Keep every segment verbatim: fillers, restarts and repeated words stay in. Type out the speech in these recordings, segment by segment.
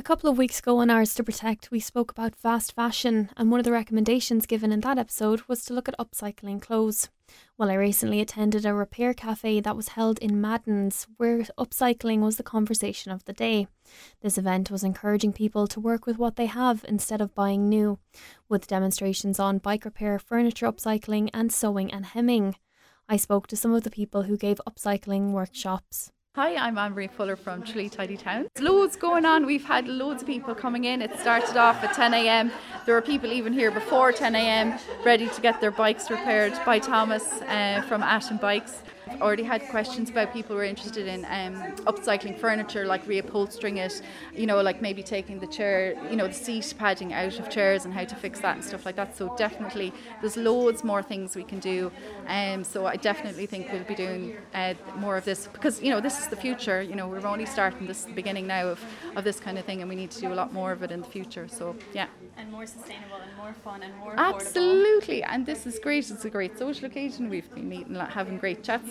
A couple of weeks ago on Ours to Protect, we spoke about fast fashion, and one of the recommendations given in that episode was to look at upcycling clothes. Well, I recently attended a repair cafe that was held in Maddens, where upcycling was the conversation of the day. This event was encouraging people to work with what they have instead of buying new, with demonstrations on bike repair, furniture upcycling and sewing and hemming. I spoke to some of the people who gave upcycling workshops. Hi, I'm Anne-Marie Fuller from Tralee Tidy Town. There's loads going on. We've had loads of people coming in. It started off at ten a.m. There were people even here before ten a.m. ready to get their bikes repaired by Thomas uh, from Ashton Bikes. I've already had questions about people who are interested in um, upcycling furniture, like reupholstering it, you know, like maybe taking the chair, you know, the seat padding out of chairs and how to fix that and stuff like that. So definitely there's loads more things we can do. Um, so I definitely think we'll be doing uh, more of this because, you know, this is the future. You know, we're only starting, this is the beginning now of, of this kind of thing, and we need to do a lot more of it in the future. So, yeah. And more sustainable and more fun and more affordable. Absolutely. And this is great. It's a great social occasion. We've been meeting, having great chats.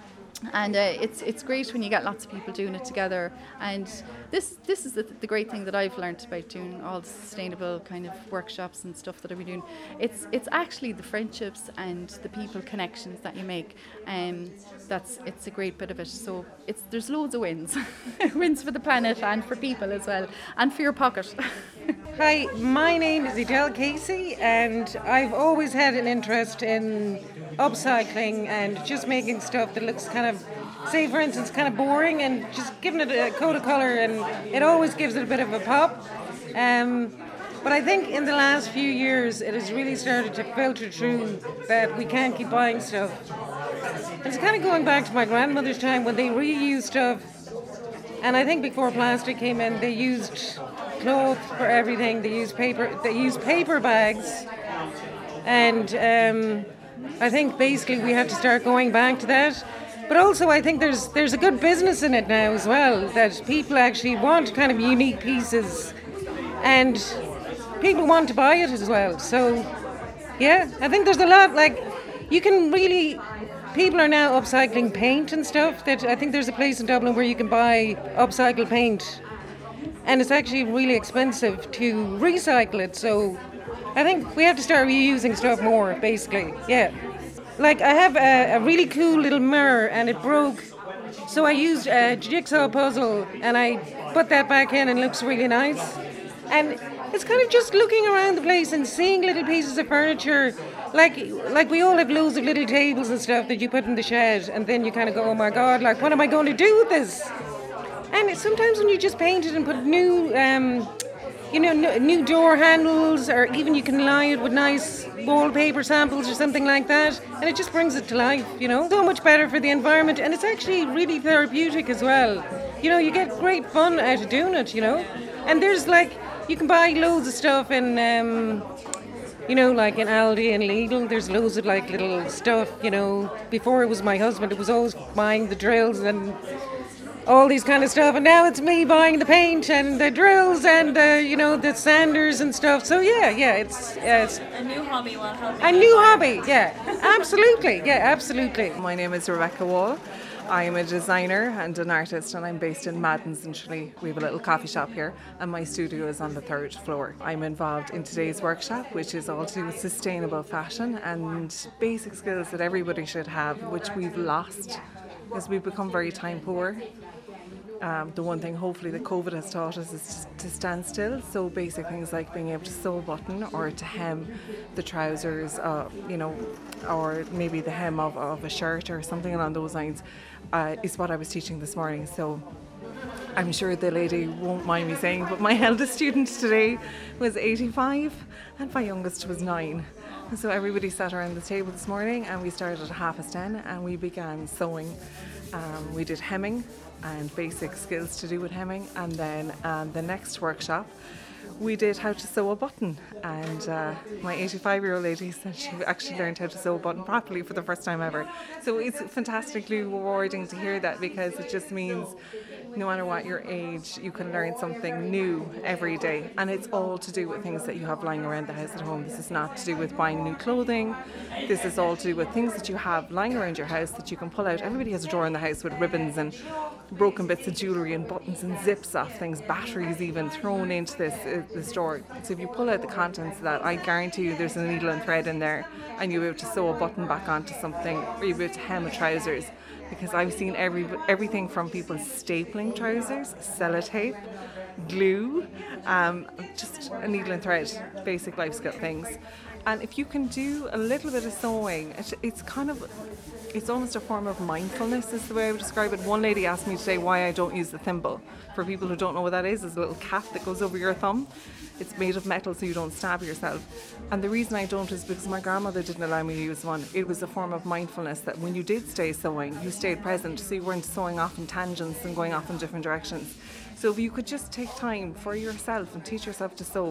And uh, it's it's great when you get lots of people doing it together. And this this is the, the great thing that I've learned about doing all the sustainable kind of workshops and stuff that I've been doing. It's it's actually the friendships and the people connections that you make. Um, that's it's a great bit of it. So it's there's loads of wins, wins for the planet and for people as well, and for your pocket. Hi, my name is Adele Casey, and I've always had an interest in upcycling and just making stuff that looks kind of, say for instance, kind of boring, and just giving it a coat of colour, and it always gives it a bit of a pop. Um, but I think in the last few years it has really started to filter through that we can't keep buying stuff. It's kind of going back to my grandmother's time when they reused stuff, and I think before plastic came in they used cloth for everything. They used paper, they used paper bags, and um, I think basically we have to start going back to that. But also I think there's there's a good business in it now as well, that people actually want kind of unique pieces and people want to buy it as well. So yeah, I think there's a lot, like you can really, people are now upcycling paint and stuff. That I think there's a place in Dublin where you can buy upcycled paint, and it's actually really expensive to recycle it. So I think we have to start reusing stuff more, basically. Yeah. Like I have a, a really cool little mirror and it broke. So I used a jigsaw puzzle and I put that back in and it looks really nice. And it's kind of just looking around the place and seeing little pieces of furniture. Like like we all have loads of little tables and stuff that you put in the shed, and then you kind of go, oh my God, like what am I going to do with this? And sometimes when you just paint it and put new, um, you know, n- new door handles, or even you can line it with nice wallpaper samples or something like that, and it just brings it to life, you know. So much better for the environment, and it's actually really therapeutic as well. You know, you get great fun out of doing it, you know. And there's like, you can buy loads of stuff in, um, you know, like in Aldi and Lidl, there's loads of like little stuff, you know. Before it was my husband, it was always buying the drills and all these kind of stuff, and now it's me buying the paint and the drills and the, you know, the sanders and stuff. So yeah, yeah, it's, uh, it's A new hobby while helping. a new hobby, yeah, absolutely, yeah, absolutely. My name is Rebecca Wall. I'm a designer and an artist, and I'm based in Maddens in Tralee. We have a little coffee shop here, and my studio is on the third floor. I'm involved in today's workshop, which is all to do with sustainable fashion and basic skills that everybody should have, which we've lost because we've become very time poor. Um, the one thing hopefully that COVID has taught us is to stand still. So basic things like being able to sew a button or to hem the trousers, uh, you know, or maybe the hem of, of a shirt or something along those lines uh, is what I was teaching this morning. So I'm sure the lady won't mind me saying, but my eldest student today was eighty-five and my youngest was nine. And so everybody sat around the table this morning and we started at half past ten and we began sewing. Um, we did hemming and basic skills to do with hemming, and then um, the next workshop we did how to sew a button, and uh, my eighty-five year old lady said she actually learned how to sew a button properly for the first time ever. So it's fantastically rewarding to hear that, because it just means no matter what your age, you can learn something new every day. And it's all to do with things that you have lying around the house at home. This is not to do with buying new clothing. This is all to do with things that you have lying around your house that you can pull out. Everybody has a drawer in the house with ribbons and broken bits of jewellery and buttons and zips off things, batteries even thrown into this, uh, this drawer. So if you pull out the contents of that, I guarantee you there's a needle and thread in there, and you'll be able to sew a button back onto something, or you'll be able to hem a trousers. Because I've seen every everything from people stapling trousers, sellotape, glue, um, just a needle and thread, basic life skill things. And if you can do a little bit of sewing, it, it's kind of, it's almost a form of mindfulness is the way I would describe it. One lady asked me today why I don't use the thimble. For people who don't know what that is, it's a little cap that goes over your thumb. It's made of metal so you don't stab yourself. And the reason I don't is because my grandmother didn't allow me to use one. It was a form of mindfulness that when you did stay sewing, you stayed present, so you weren't sewing off in tangents and going off in different directions. So if you could just take time for yourself and teach yourself to sew,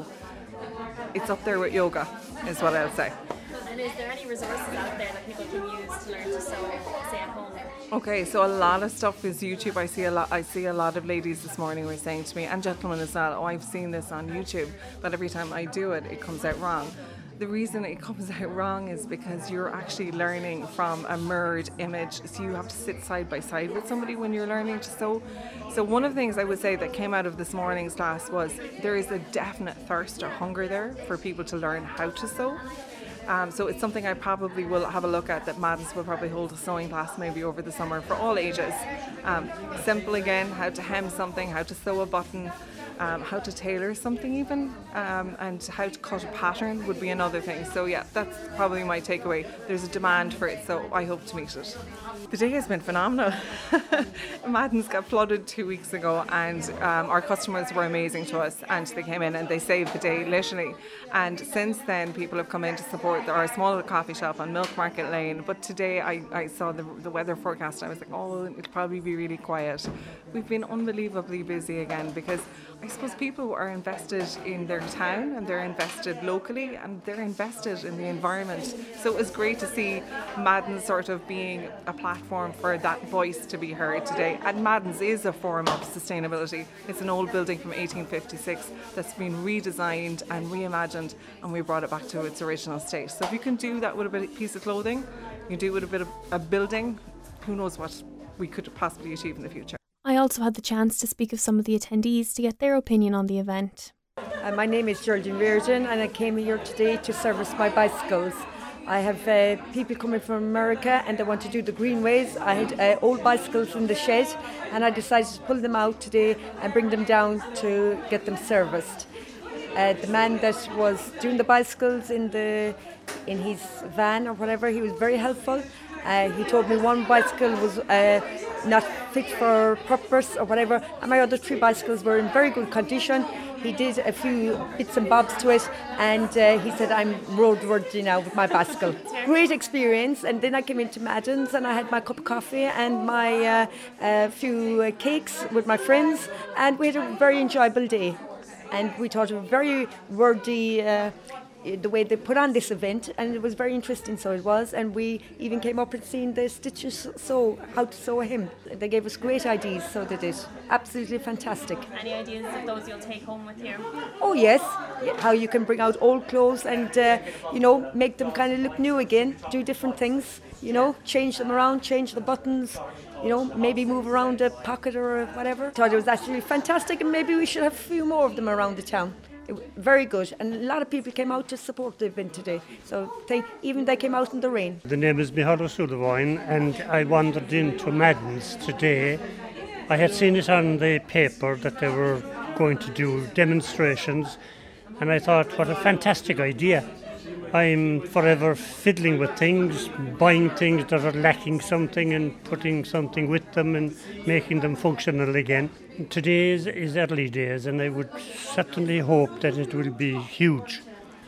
it's up there with yoga, is what I'll say. And is there any resources out there that people can use to learn to sew, say at home? Okay, so a lot of stuff is YouTube. I see a lot. I see a lot of ladies this morning were saying to me, and gentlemen as well, "Oh, I've seen this on YouTube, but every time I do it, it comes out wrong." The reason it comes out wrong is because you're actually learning from a mirrored image, so you have to sit side by side with somebody when you're learning to sew. So one of the things I would say that came out of this morning's class was there is a definite thirst or hunger there for people to learn how to sew. Um, so it's something I probably will have a look at, that Madden's will probably hold a sewing class maybe over the summer for all ages. Um, simple again, how to hem something, how to sew a button, um, how to tailor something even, um, and how to cut a pattern would be another thing. So yeah, that's probably my takeaway. There's a demand for it, so I hope to meet it. The day has been phenomenal. Madden's got flooded two weeks ago, and um, our customers were amazing to us, and they came in and they saved the day literally. And since then, people have come in to support our small coffee shop on Milk Market Lane. But today I, I saw the, the weather forecast and I was like, oh, it'll probably be really quiet. We've been unbelievably busy again because I suppose people are invested in their town and they're invested locally and they're invested in the environment. So it was great to see Madden's sort of being a platform for that voice to be heard today. And Madden's is a form of sustainability. It's an old building from eighteen fifty-six that's been redesigned and reimagined, and we brought it back to its original state. So if you can do that with a bit of piece of clothing, you can do it with a bit of a building, who knows what we could possibly achieve in the future. I also had the chance to speak with some of the attendees to get their opinion on the event. Uh, my name is Geraldine Reardon and I came here today to service my bicycles. I have uh, people coming from America and they want to do the greenways. I had uh, old bicycles in the shed and I decided to pull them out today and bring them down to get them serviced. Uh, the man that was doing the bicycles in the in his van or whatever, he was very helpful. Uh, he told me one bicycle was uh, not fit for purpose or whatever, and my other three bicycles were in very good condition. He did a few bits and bobs to it, and uh, he said, I'm roadworthy now with my bicycle. Great experience. And then I came into Madden's and I had my cup of coffee and my uh, uh, few uh, cakes with my friends, and we had a very enjoyable day. And we thought it was very worthy, uh, the way they put on this event, and it was very interesting, so it was. And we even came up and seen the stitches sew, how to sew a hem. They gave us great ideas, so they did. Absolutely fantastic. Any ideas of those you'll take home with you? Oh yes, how you can bring out old clothes and, uh, you know, make them kind of look new again, do different things, you know, change them around, change the buttons, you know, maybe move around a pocket or whatever. Thought it was actually fantastic, and maybe we should have a few more of them around the town. It, very good, and a lot of people came out to support the event today, so they, even they came out in the rain. The name is Micheál Sullivan, and I wandered into Madden's today. I had seen it on the paper that they were going to do demonstrations, and I thought, what a fantastic idea. I'm forever fiddling with things, buying things that are lacking something and putting something with them and making them functional again. Today is, is early days, and I would certainly hope that it will be huge.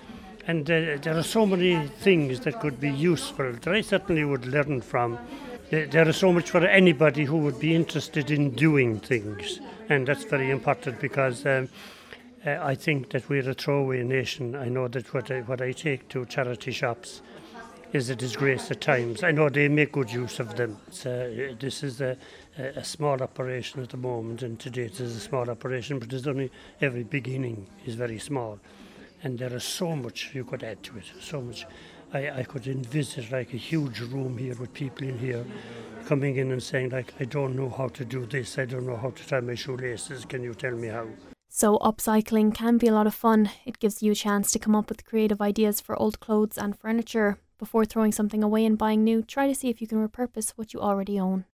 And uh, there are so many things that could be useful that I certainly would learn from. There is so much for anybody who would be interested in doing things, and that's very important because um, Uh, I think that we're a throwaway nation. I know that what I, what I take to charity shops, is a disgrace at times. I know they make good use of them. So this is a, a small operation at the moment, and today it is a small operation, but there's only every beginning is very small. And there is so much you could add to it, so much. I, I could envisage like a huge room here with people in here coming in and saying like, I don't know how to do this, I don't know how to tie my shoelaces, can you tell me how? So upcycling can be a lot of fun. It gives you a chance to come up with creative ideas for old clothes and furniture. Before throwing something away and buying new, try to see if you can repurpose what you already own.